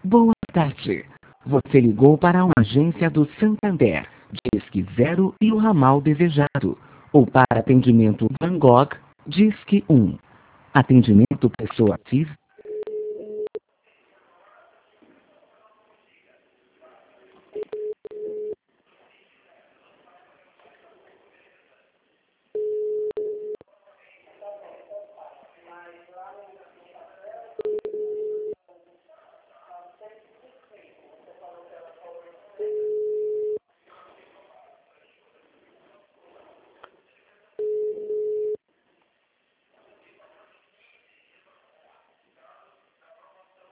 Boa tarde. Você ligou para uma agência do Santander, Disque 0 e o ramal desejado. Ou para atendimento Van Gogh, Disque 1. Atendimento pessoa física.